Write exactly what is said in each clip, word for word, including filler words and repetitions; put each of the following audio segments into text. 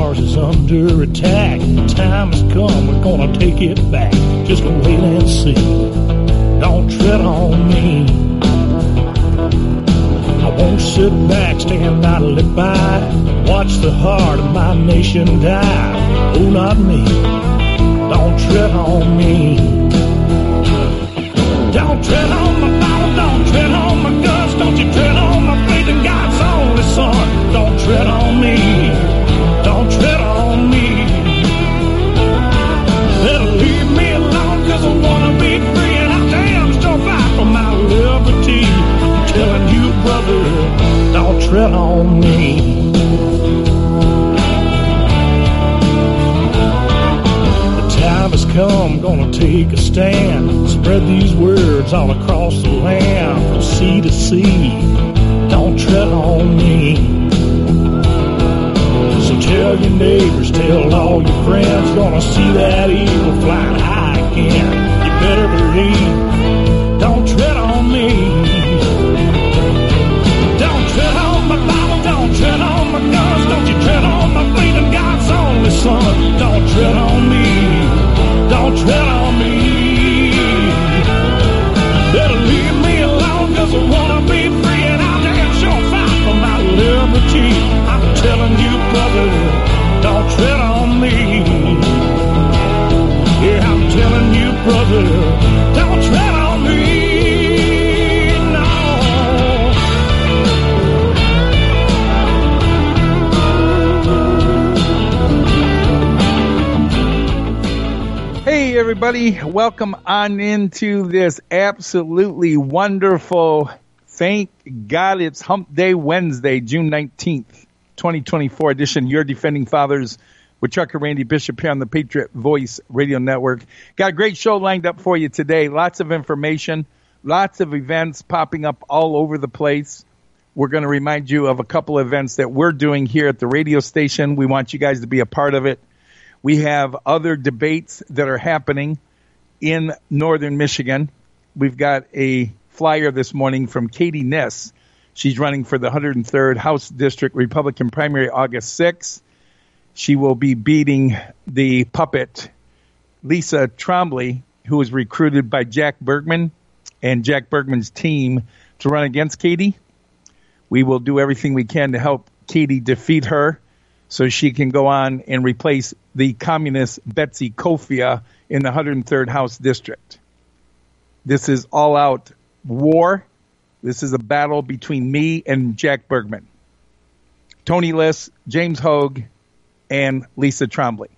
ours is under attack. The time has come, we're gonna take it back. Just wait and see. Don't tread on me. I won't sit back, stand idly by, watch the heart of my nation die. Oh, not me. Don't tread on me. Don't tread on my Bible, don't tread on my guns, don't you tread on my faith in God's only Son. Don't tread on me, don't tread on me. Better leave me alone, cause I wanna be free, and I damn sure fight for my liberty. I'm telling you, brother, don't tread on me. Time has come, gonna take a stand. Spread these words all across the land, from sea to sea. Don't tread on me. So tell your neighbors, tell all your friends, gonna see that eagle flying high again. You better believe, don't tread on me. Don't tread on my Bible, don't tread on my guns, don't you tread on my faith in God's only Son. Don't tread on me. Don't tread on me. Better leave me alone, cause I wanna be free, and I'll damn sure fight for my liberty. I'm telling you, brother, don't tread on me. Yeah, I'm telling you, brother, don't tread on me. Hey everybody, welcome on into this absolutely wonderful, thank God it's Hump Day Wednesday, June nineteenth, twenty twenty-four edition, Your Defending Fathers with Chuck and Randy Bishop here on the Patriot Voice Radio Network. Got a great show lined up for you today. Lots of information, lots of events popping up all over the place. We're going to remind you of a couple of events that we're doing here at the radio station. We want you guys to be a part of it. We have other debates that are happening in northern Michigan. We've got a flyer this morning from Katie Ness. She's running for the one hundred third House District Republican primary August sixth. She will be beating the puppet Lisa Trombley, who was recruited by Jack Bergman and Jack Bergman's team to run against Katie. We will do everything we can to help Katie defeat her, so she can go on and replace the communist Betsy Kofia in the one hundred third House District. This is all-out war. This is a battle between me and Jack Bergman, Tony Liss, James Hogue, and Lisa Trombley.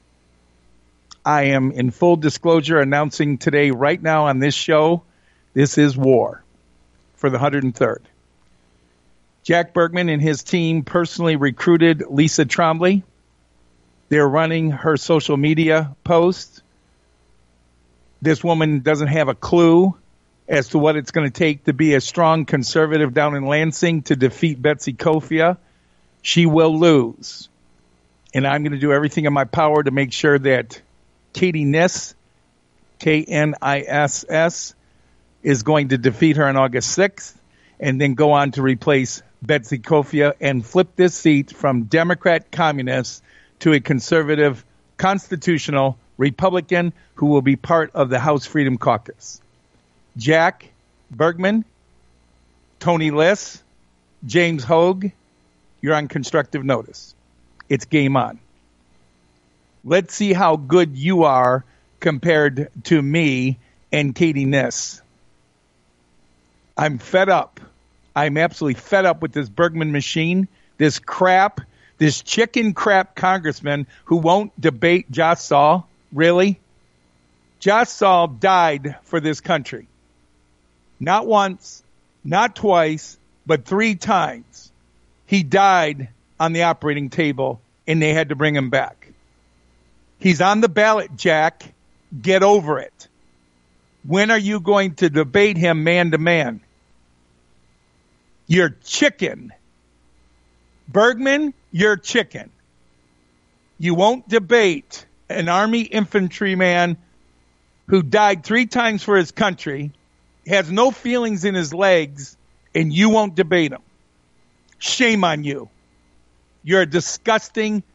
I am in full disclosure announcing today, right now on this show, this is war for the one hundred third. Jack Bergman and his team personally recruited Lisa Trombley. They're running her social media posts. This woman doesn't have a clue as to what it's going to take to be a strong conservative down in Lansing to defeat Betsy Kofia. She will lose. And I'm going to do everything in my power to make sure that Katie Niss, K N I S S, is going to defeat her on August sixth and then go on to replace Betsy Kofia and flip this seat from Democrat communist to a conservative constitutional Republican who will be part of the House Freedom Caucus. Jack Bergman, Tony Liss, James Hogue, you're on constructive notice. It's game on. Let's see how good you are compared to me and Katie Niss. I'm fed up. I'm absolutely fed up with this Bergman machine, this crap, this chicken crap congressman who won't debate Josh Saul. Really? Josh Saul died for this country. Not once, not twice, but three times. He died on the operating table, and they had to bring him back. He's on the ballot, Jack. Get over it. When are you going to debate him man to man? You're chicken. Bergman, you're chicken. You won't debate an Army infantryman who died three times for his country, has no feelings in his legs, and you won't debate him. Shame on you. You're a disgusting,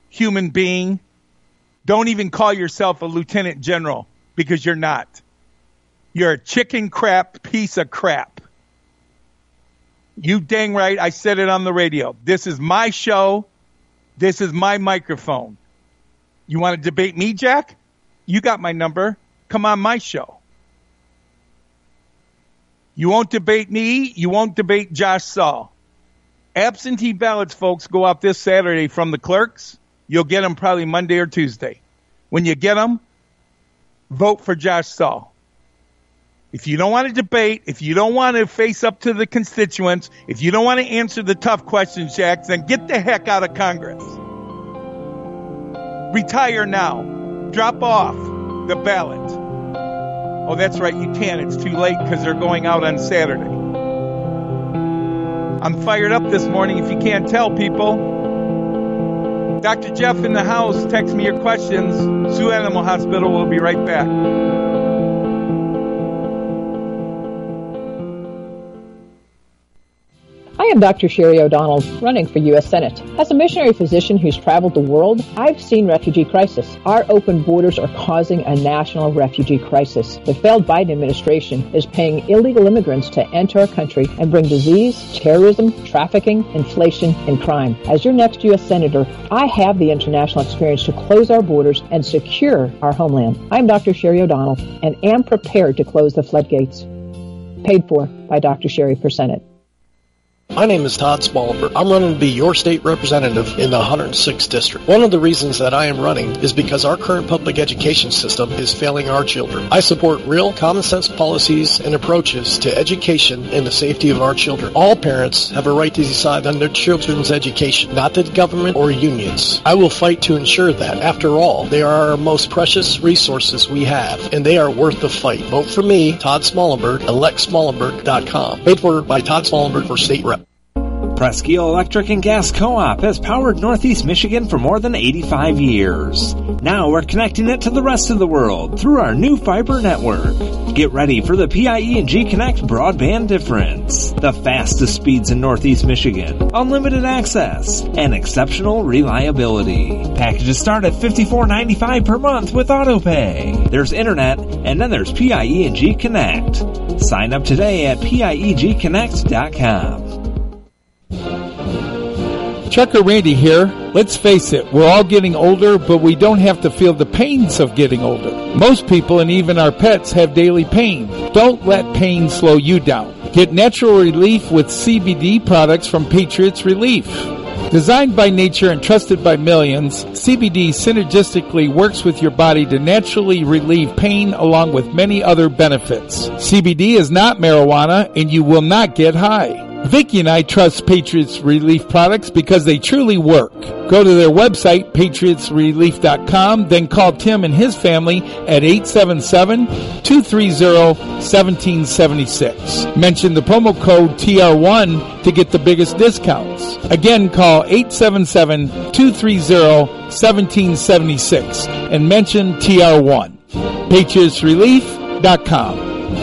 human being. Don't even call yourself a lieutenant general, because you're not. You're a chicken crap piece of crap. You dang right, I said it on the radio. This is my show. This is my microphone. You want to debate me, Jack? You got my number. Come on my show. You won't debate me. You won't debate Josh Saul. Absentee ballots, folks, go out this Saturday from the clerks. You'll get them probably Monday or Tuesday. When you get them, vote for Josh Saul. If you don't want to debate, if you don't want to face up to the constituents, if you don't want to answer the tough questions, Jack, then get the heck out of Congress. Retire now. Drop off the ballot. Oh, that's right, you can't. It's too late because they're going out on Saturday. I'm fired up this morning, if you can't tell, people. Doctor Jeff in the house, text me your questions. Sioux Animal Hospital will be right back. I am Doctor Sherry O'Donnell, running for U S Senate. As a missionary physician who's traveled the world, I've seen refugee crisis. Our open borders are causing a national refugee crisis. The failed Biden administration is paying illegal immigrants to enter our country and bring disease, terrorism, trafficking, inflation, and crime. As your next U S Senator, I have the international experience to close our borders and secure our homeland. I'm Doctor Sherry O'Donnell and am prepared to close the floodgates. Paid for by Doctor Sherry for Senate. My name is Todd Smallberg. I'm running to be your state representative in the one hundred sixth District. One of the reasons that I am running is because our current public education system is failing our children. I support real common sense policies and approaches to education and the safety of our children. All parents have a right to decide on their children's education, not the government or unions. I will fight to ensure that. After all, they are our most precious resources we have, and they are worth the fight. Vote for me, Todd Smallberg, elect smallenberg dot com. Paid for by Todd Smallberg for state rep. Presque Isle Electric and Gas Co-op has powered Northeast Michigan for more than eighty-five years. Now we're connecting it to the rest of the world through our new fiber network. Get ready for the P I E and G Connect broadband difference. The fastest speeds in Northeast Michigan, unlimited access, and exceptional reliability. Packages start at fifty-four ninety-five per month with AutoPay. There's internet, and then there's P I E and G Connect. Sign up today at P I E G connect dot com. Trucker Randy here. Let's face it, we're all getting older, but we don't have to feel the pains of getting older. Most people and even our pets have daily pain. Don't let pain slow you down. Get natural relief with C B D products from Patriots Relief. Designed by nature and trusted by millions, C B D synergistically works with your body to naturally relieve pain along with many other benefits. C B D is not marijuana and you will not get high. Vicki and I trust Patriots Relief products because they truly work. Go to their website, patriots relief dot com, then call Tim and his family at eight seven seven, two three zero, one seven seven six. Mention the promo code T R one to get the biggest discounts. Again, call eight seven seven, two three zero, one seven seven six and mention T R one. patriots relief dot com.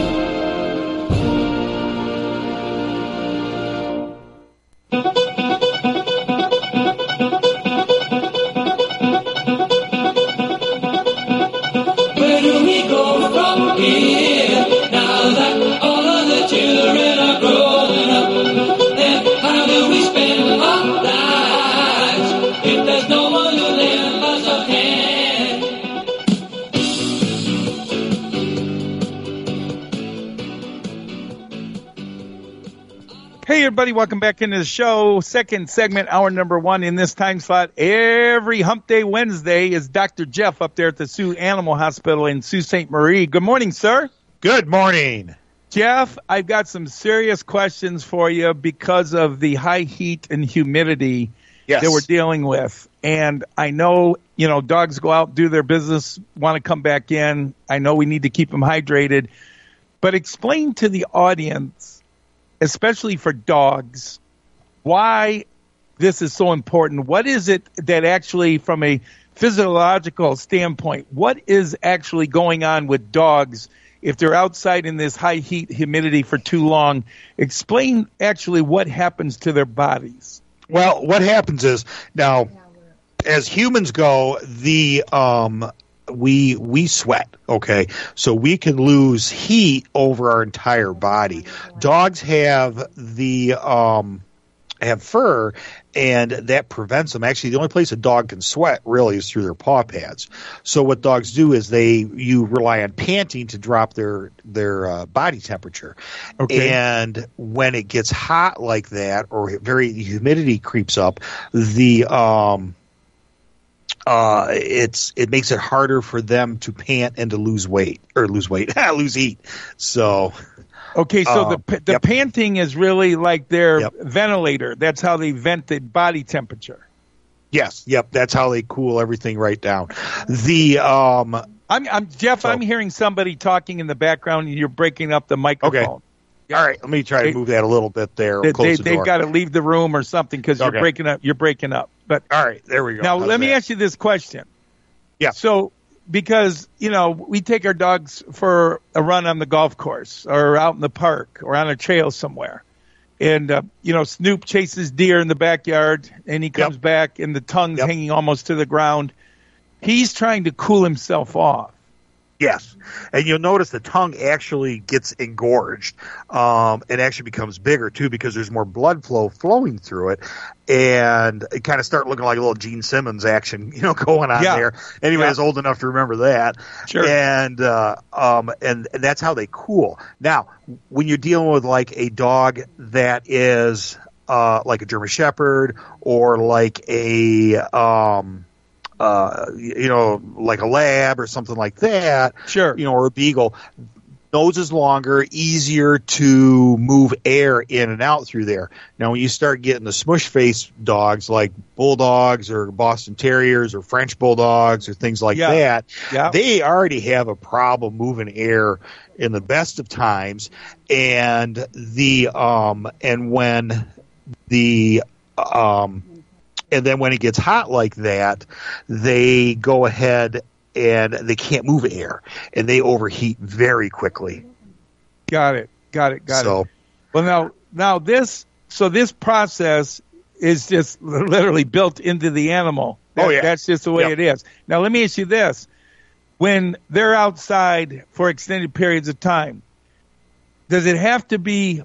Everybody, welcome back into the show. Second segment, hour number one in this time slot. Every Hump Day Wednesday is Doctor Jeff up there at the Sioux Animal Hospital in Sault Ste. Marie. Good morning, sir. Good morning. Jeff, I've got some serious questions for you because of the high heat and humidity yes. that we're dealing with. And I know, you know, dogs go out, do their business, want to come back in. I know we need to keep them hydrated. But explain to the audience, especially for dogs, why this is so important. What is it that actually, from a physiological standpoint, what is actually going on with dogs if they're outside in this high heat, humidity for too long? Explain actually what happens to their bodies. Well, what happens is, now, as humans go, the um, we we sweat. Okay, so we can lose heat over our entire body. Dogs have the um, have fur, and that prevents them. Actually, the only place a dog can sweat really is through their paw pads. So what dogs do is they you rely on panting to drop their their uh, body temperature. Okay. And when it gets hot like that, or very humidity creeps up, the um, uh, it's it makes it harder for them to pant and to lose weight or lose weight, lose heat. So. Okay, so Um, the the yep. panting is really like their Yep. ventilator. That's how they vent the body temperature. Yes, yep, that's how they cool everything right down. The um, I'm, I'm Jeff. So- I'm hearing somebody talking in the background, and you're breaking up the microphone. all right, let me try to They- move that a little bit there. They, Close they, the they've door. got to leave the room or something because you're Okay. breaking up. You're breaking up. But All right, there we go. now How's let me that? ask you this question. Yeah. So because you know we take our dogs for a run on the golf course or out in the park or on a trail somewhere, and uh, you know Snoop chases deer in the backyard and he comes Yep. back and the tongue's Yep. hanging almost to the ground. He's trying to cool himself off. Yes, and you'll notice the tongue actually gets engorged, um, and actually becomes bigger too because there's more blood flow flowing through it, and it kind of start looking like a little Gene Simmons action, you know, going on Yeah. there. Anybody Yeah. is old enough to remember that, Sure. and uh, um, and and that's how they cool. Now, when you're dealing with like a dog that is uh, like a German Shepherd or like a um, uh, you know, like a lab or something like that, Sure. you know, or a beagle, nose is longer, easier to move air in and out through there. Now, when you start getting the smush face dogs like bulldogs or Boston Terriers or French bulldogs or things like Yeah. that, Yeah. they already have a problem moving air in the best of times. And the um and when the um and then when it gets hot like that, they go ahead and they can't move air, and they overheat very quickly. Got it. Got it. Got So- it. Well, now, now this, so this process is just literally built into the animal. That- Oh, yeah. That's just the way Yep. it is. Now, let me ask you this. When they're outside for extended periods of time, does it have to be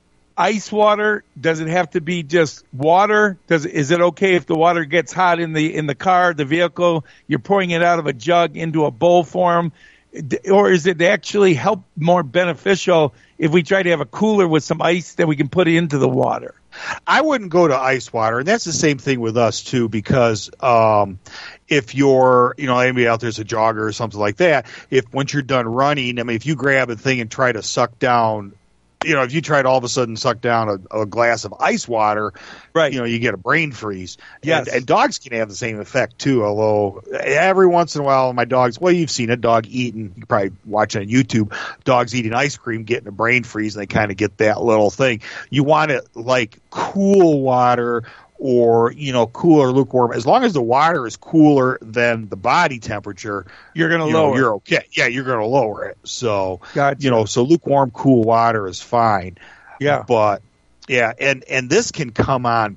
ice water? Does it have to be just water? Does is it okay if the water gets hot in the in the car, the vehicle? You're pouring it out of a jug into a bowl for them, or is it actually help more beneficial if we try to have a cooler with some ice that we can put into the water? I wouldn't go to ice water, and that's the same thing with us too. Because um, if you're, you know, anybody out there's a jogger or something like that, if once you're done running, I mean, if you grab a thing and try to suck down, you know, if you try to all of a sudden suck down a, a glass of ice water, Right. you know, you get a brain freeze. Yes. And, and dogs can have the same effect too, although every once in a while my dogs, well, you've seen a dog eating, you can probably watch on YouTube, dogs eating ice cream, getting a brain freeze, and they kind of get that little thing. You want it like cool water or, you know, cool or lukewarm. As long as the water is cooler than the body temperature, You're going to you know, lower. you're okay. Yeah, you're going to lower it. So, Gotcha. you know, so lukewarm, cool water is fine. Yeah. But yeah, and and this can come on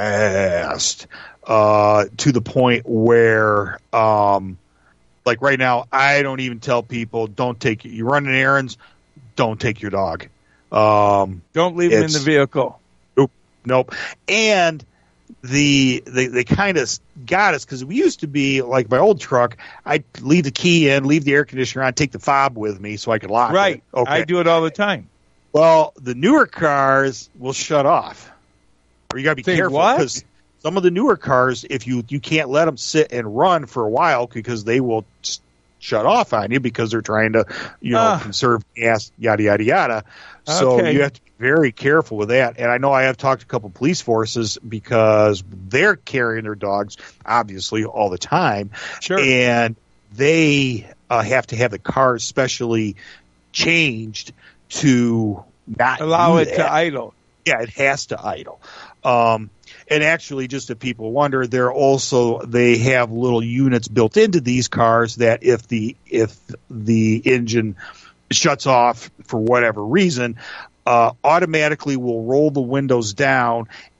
fast uh, to the point where, um, like right now, I don't even tell people don't take you're running errands, don't take your dog. Um, Don't leave them in the it's- vehicle. Nope, nope. And the they they kind of got us because we used to be like my old truck. I'd leave the key in, leave the air conditioner on, take the fob with me so I could lock Right. it. Okay. I do it all the time. Well, the newer cars will shut off. Or you got to be Say careful what? because some of the newer cars, if you you can't let them sit and run for a while because they will s- shut off on you because they're trying to, you know, Ah. conserve gas, yada yada yada. So Okay. you have to be very careful with that. And I know I have talked to a couple police forces because they're carrying their dogs, obviously, all the time. Sure. And they uh, have to have the cars specially changed to not Allow do it that. to idle. Yeah, it has to idle. Um, and actually, just if people wonder, they're also they have little units built into these cars that if the if the engine shuts off for whatever reason, uh, automatically will roll the windows down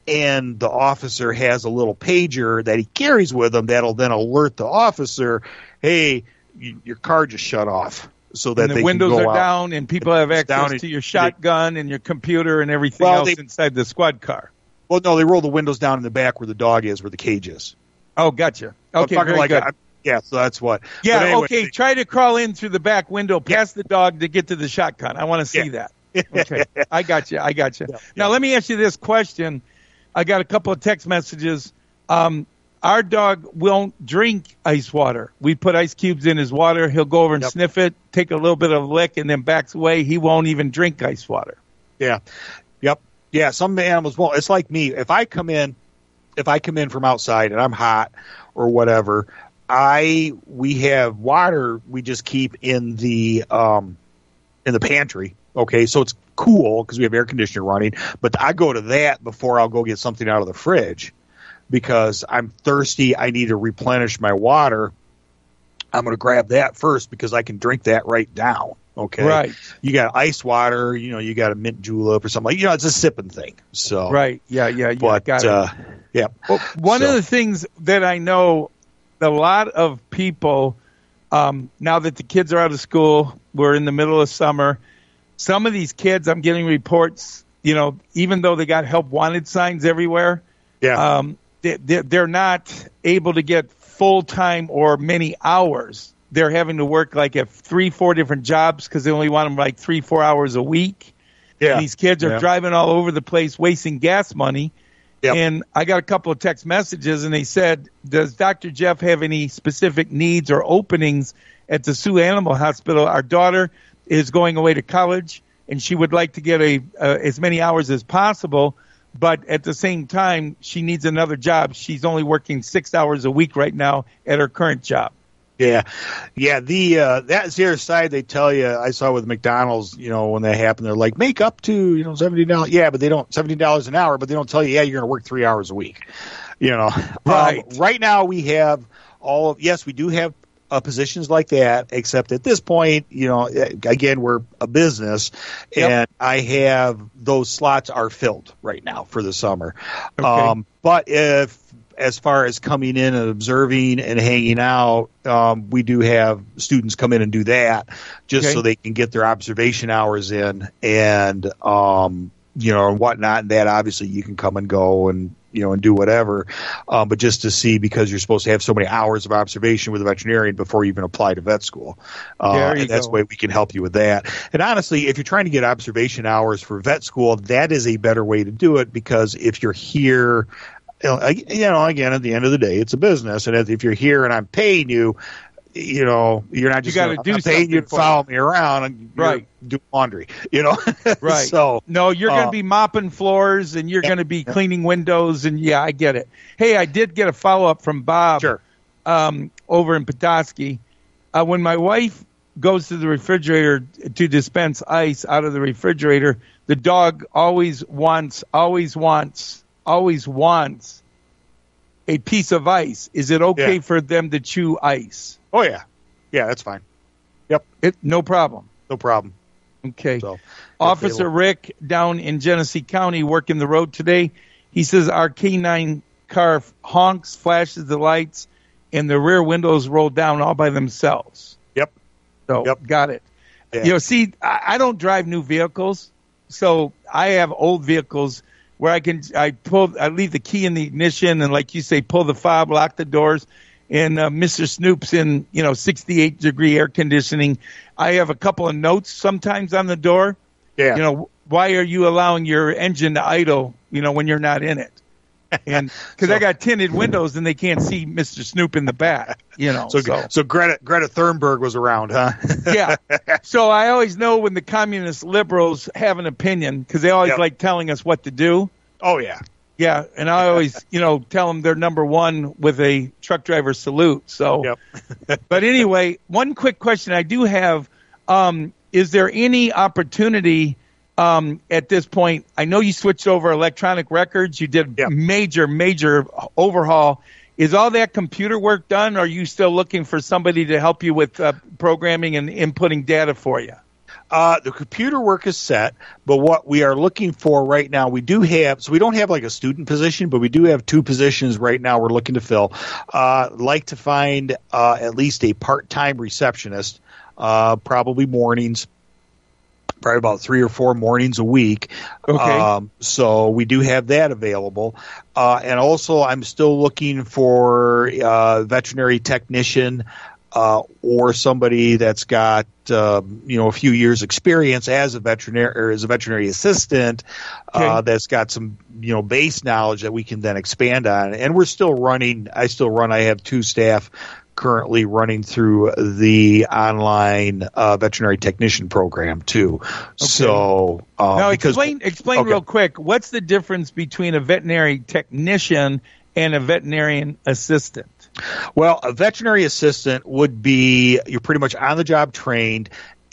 and the officer has a little pager that he carries with him that'll then alert the officer, hey, you, your car just shut off. So that and the they windows can go are out. down and people have It's access down to and- your shotgun and your computer and everything Well, else they- inside the squad car. Well, no, they roll the windows down in the back where the dog is, where the cage is. Oh, gotcha. I'm Okay, talking very like good. a- yeah, so that's what. Yeah, But anyway, okay. Try to crawl in through the back window past the dog to get to the shotgun. I want to see Yeah. that. Okay, I got you. I got you. Yeah, Now yeah. let me ask you this question. I got a couple of text messages. Um, our dog won't drink ice water. We put ice cubes in his water. He'll go over and Yep. sniff it, take a little bit of a lick, and then backs away. He won't even drink ice water. Yeah. Yep. Yeah. Some animals won't. It's like me. If I come in, if I come in from outside and I'm hot or whatever, I we have water we just keep in the um in the pantry. Okay, so it's cool because we have air conditioner running. But I go to that before I'll go get something out of the fridge because I'm thirsty. I need to replenish my water. I'm going to grab that first because I can drink that right down. Okay. Right. You got ice water, you know, you got a mint julep or something like, you know, it's a sipping thing. So, Right. Yeah. Yeah. Yeah. but, got it. uh, yeah. Well, one So- of the things that I know a lot of people, um, now that the kids are out of school, we're in the middle of summer. Some of these kids, I'm getting reports, you know, even though they got help wanted signs everywhere, Yeah. um, they, they- they're not able to get full time or many hours. They're having to work like at three, four different jobs because they only want them like three, four hours a week. yeah. And these kids are Yeah. driving all over the place, wasting gas money. Yep. And I got a couple of text messages, and they said, does Doctor Jeff have any specific needs or openings at the Sioux Animal Hospital? Our daughter is going away to college, and she would like to get a uh, as many hours as possible, but at the same time, she needs another job. She's only working six hours a week right now at her current job. Yeah, yeah. The uh, that's the other side. They tell you. I saw with McDonald's. You know, when that happened, they're like, make up to you know seventeen dollars. Yeah, but they don't seventeen dollars an hour. But they don't tell you. Yeah, you're going to work three hours a week. You know, Right. Um, right now we have all of. Yes, we do have uh, positions like that. Except at this point, you know, again, we're a business, Yep. and I have those slots are filled right now for the summer. Okay. Um, but if as far as coming in and observing and hanging out, um, we do have students come in and do that just Okay. so they can get their observation hours in and, um, you know, and whatnot. And that obviously you can come and go and, you know, and do whatever. Um, but just to see, because you're supposed to have so many hours of observation with a veterinarian before you even apply to vet school. Uh, There you and that's go. the way we can help you with that. And honestly, if you're trying to get observation hours for vet school, that is a better way to do it, because if you're here, you know, ag- you know, again, at the end of the day, it's a business. And if you're here and I'm paying you, you know, you're not just You gotta gonna- do I'm paying you to something for follow me around and you're Right. do laundry, you know? Right. So, no, you're going uh, to be mopping floors and you're going to be cleaning windows. And yeah, I get it. Hey, I did get a follow up from Bob sure. um, over in Petoskey. Uh, when my wife goes to the refrigerator to dispense ice out of the refrigerator, the dog always wants, always wants, always wants a piece of ice. Is it okay Yeah. for them to chew ice? Oh, yeah. Yeah, that's fine. It, no problem. No problem. Okay. So, Officer Rick down in Genesee County working the road today. He says our K nine car honks, flashes the lights, and the rear windows roll down all by themselves. Yep. So, Yep. got it. Yeah. You know, see, I, I don't drive new vehicles, so I have old vehicles where I can I pull I leave the key in the ignition and, like you say, pull the fob, lock the doors. And uh, Mister Snoop's in, you know, sixty-eight degree air conditioning. I have a couple of notes sometimes on the door. Yeah. You know, why are you allowing your engine to idle, you know, when you're not in it? And because So- I got tinted windows and they can't see Mister Snoop in the back, you know. So, So, so, Greta Greta Thunberg was around, huh? yeah. So I always know when the communist liberals have an opinion because they always Yep. like telling us what to do. Oh, yeah. Yeah, and I always, you know, tell them they're number one with a truck driver salute. So, Yep. but anyway, one quick question I do have: um, is there any opportunity um, at this point? I know you switched over electronic records. You did Yep. major, major overhaul. Is all that computer work done? Or are you still looking for somebody to help you with uh, programming and inputting data for you? Uh, the computer work is set, but what we are looking for right now, we do have, so we don't have like a student position, but we do have two positions right now we're looking to fill. Uh, like to find uh, at least a part-time receptionist, uh, probably mornings, probably about three or four mornings a week. Okay. Um, so we do have that available. Uh, and also I'm still looking for uh, veterinary technician, Uh, or somebody that's got uh, you know a few years experience as a veterinary or as a veterinary assistant, Okay. uh, that's got some you know base knowledge that we can then expand on. And we're still running. I still run. I have two staff currently running through the online uh, veterinary technician program too. So um, now because, explain explain okay. real quick. What's the difference between a veterinary technician and a veterinarian assistant? Well, a veterinary assistant would be you're pretty much on the job trained,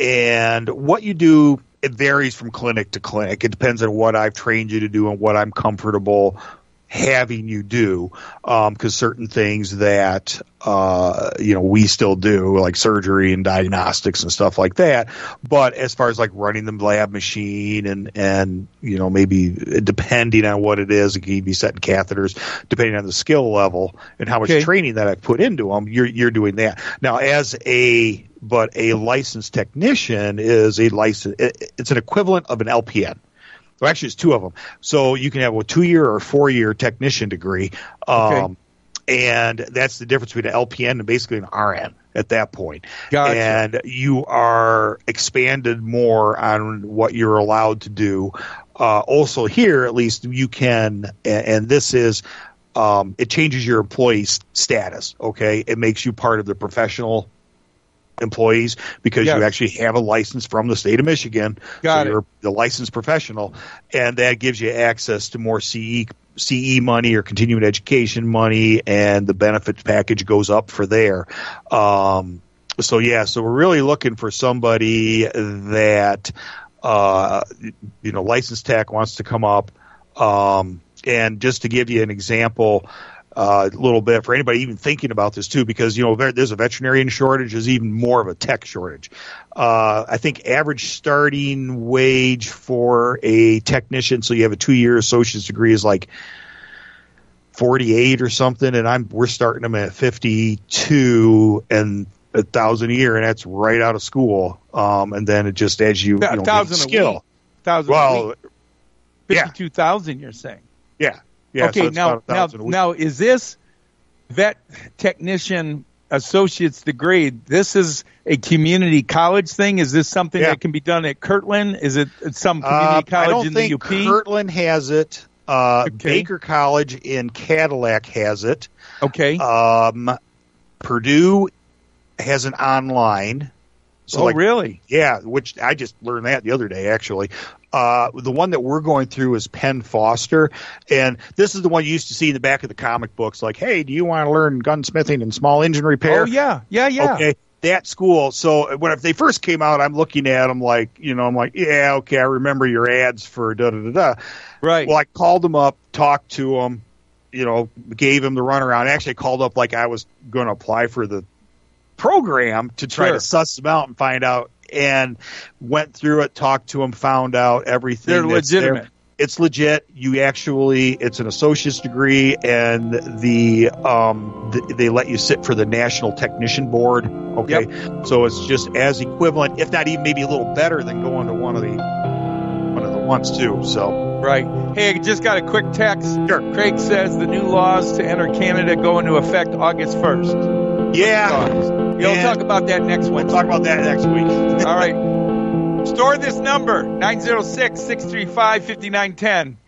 and what you do, it varies from clinic to clinic. It depends on what I've trained you to do and what I'm comfortable having you do, because um, certain things that uh, you know we still do, like surgery and diagnostics and stuff like that. But as far as like running the lab machine and and you know maybe depending on what it is, it can be setting catheters, depending on the skill level and how much Okay. training that I've put into them. You're you're doing that now as a but a licensed technician is a license. It, it's an equivalent of an L P N. Well, actually, it's two of them. So you can have a two-year or four-year technician degree, um, okay. and that's the difference between an L P N and basically an R N at that point. Gotcha. And you are expanded more on what you're allowed to do. Uh, also here, at least, you can, and, and this is, um, it changes your employee's status, okay? It makes you part of the professional employees because yes. you actually have a license from the state of Michigan. Got so it. You're the licensed professional, and that gives you access to more C E C E money or continuing education money, and the benefits package goes up for there. Um, so yeah, so we're really looking for somebody that uh, you know, licensed tech wants to come up. Um, and just to give you an example. Uh, a little bit for anybody even thinking about this too, because you know there's a veterinarian shortage, there's even more of a tech shortage. Uh, I think average starting wage for a technician, so you have a two-year associate's degree, is like forty-eight or something, and I'm we're starting them at fifty-two and a thousand a year, and that's right out of school. Um, and then it just as you, you know, thousand skill. A week. Thousand well, a week. Fifty-two thousand. You're saying? Yeah. Yeah, okay, so it's now, now, now, is this vet technician associate's degree, this is a community college thing? Is this something yeah. that can be done at Kirtland? Is it some community uh, college I don't in think the U P? Kirtland has it. Uh, Okay. Baker College in Cadillac has it. Okay. Um, Purdue has an online. So oh, like, really? Yeah, which I just learned that the other day, actually. Uh, the one that we're going through is Penn Foster, and this is the one you used to see in the back of the comic books, like, hey, do you want to learn gunsmithing and small engine repair? Oh, yeah, yeah, yeah. Okay, that school. So when if they first came out, I'm looking at them like, you know, I'm like, yeah, okay, I remember your ads for da-da-da-da. Right. Well, I called them up, talked to them, you know, gave them the runaround. Actually, I called up like I was going to apply for the program to try Sure. to suss them out and find out, and went through it, talked to them, found out everything. They're that's legitimate. there. It's legit. You actually, it's an associate's degree, and the um the, they let you sit for the National Technician Board. Okay, Yep. so it's just as equivalent, if not even maybe a little better than going to one of the one of the ones too. So Right. Hey, I just got a quick text. Sure. Craig says the new laws to enter Canada go into effect August first. yeah, You'll And- talk about that next we'll Wednesday. talk about that next week. All right. Store this number, nine zero six, six three five, five nine one zero.